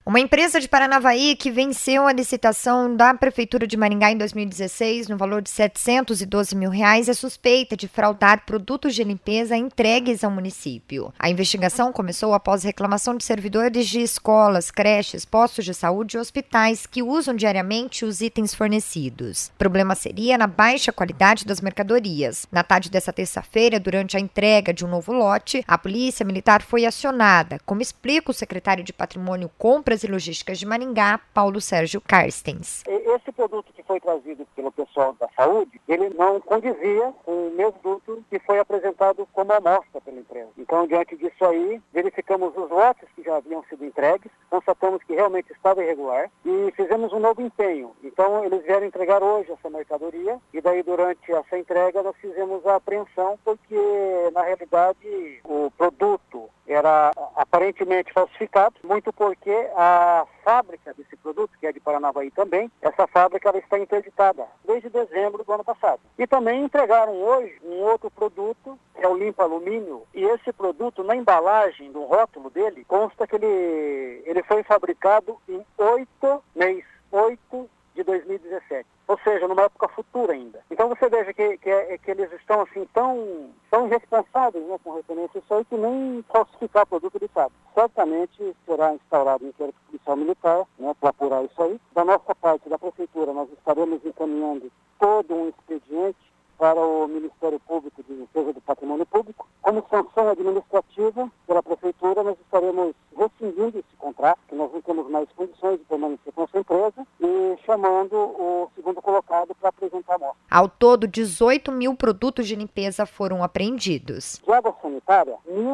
Uma empresa de Paranavaí que venceu a licitação da Prefeitura de Maringá em 2016 no valor de R$712 mil é suspeita de fraudar produtos de limpeza entregues ao município. A investigação começou após reclamação de servidores de escolas, creches, postos de saúde e hospitais que usam diariamente os itens fornecidos. O problema seria na baixa qualidade das mercadorias. Na tarde dessa terça-feira, durante a entrega de um novo lote, a Polícia Militar foi acionada, como explica o secretário de Patrimônio, Compras e Logísticas de Maringá, Paulo Sérgio Carstens. Esse produto que foi trazido pelo pessoal da saúde, ele não condizia com o mesmo produto que foi apresentado como amostra pela empresa. Então, diante disso aí, verificamos os lotes que já haviam sido entregues, constatamos que realmente estava irregular e fizemos um novo empenho. Então, eles vieram entregar hoje essa mercadoria e daí, durante essa entrega, nós fizemos a apreensão porque, na realidade, o produto era aparentemente falsificado, muito porque a fábrica desse produto, que é de Paranavaí também, essa fábrica ela está interditada desde dezembro do ano passado. E também entregaram hoje um outro produto, que é o limpa alumínio, e esse produto, na embalagem, do rótulo dele, consta que ele foi fabricado em 8 de 2017. Ou seja, numa época futura ainda. Então você veja que eles estão assim tão irresponsáveis, né, com referência a isso aí, que nem falsificar produto ele sabe. Certamente será instaurado um inquérito policial militar, né, para apurar isso aí. Da nossa parte, da Prefeitura, nós estaremos encaminhando todo um expediente para o Ministério Público de Defesa do Patrimônio Público. Como sanção administrativa pela Prefeitura, nós estaremos rescindindo esse contrato, que nós não temos mais condições de permanecer com essa empresa, e chamando o segundo colocado para apresentar a amostra. Ao todo, 18 mil produtos de limpeza foram apreendidos. De água sanitária,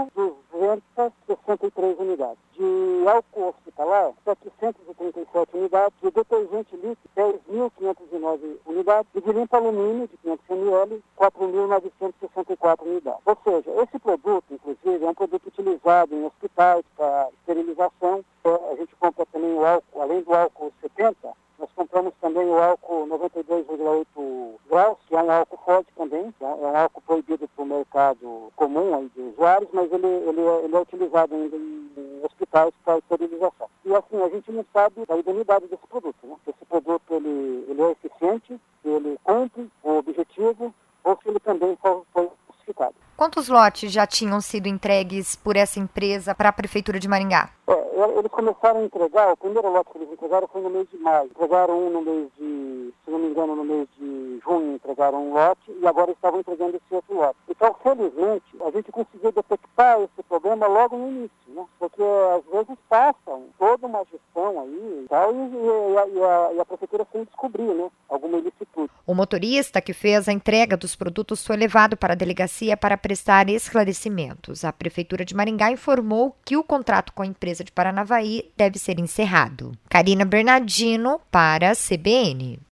1.263 unidades. De álcool hospitalar, 737 unidades. De detergente líquido, 10.509 unidades. E de limpa alumínio, de 500 ml, 4.964 unidades. Ou seja, esse produto, inclusive, é um produto utilizado em hospitais para esterilização. A gente compra também o álcool, além do álcool 70, nós compramos também o álcool 92,8 graus, que é um álcool forte também, é um álcool proibido para o mercado comum aí de usuários, mas ele é utilizado ainda em hospitais para esterilização. E assim, a gente não sabe da idoneidade desse produto, né? Esse produto ele é eficiente, ele cumpre o objetivo, ou se ele também foi falsificado. Quantos lotes já tinham sido entregues por essa empresa para a Prefeitura de Maringá? Eles começaram a entregar, o primeiro lote que eles entregaram foi no mês de maio. Entregaram um no mês de, se não me engano, no mês de junho entregaram um lote e agora estavam entregando esse outro lote. Então, felizmente, a gente conseguiu detectar esse problema logo no início, né? Porque às vezes passam toda uma gestão aí e tal, e a Prefeitura sem descobrir, né, alguma ilicitude. O motorista que fez a entrega dos produtos foi levado para a delegacia para prestar esclarecimentos. A Prefeitura de Maringá informou que o contrato com a empresa de Paranavaí deve ser encerrado. Karina Bernardino para a CBN.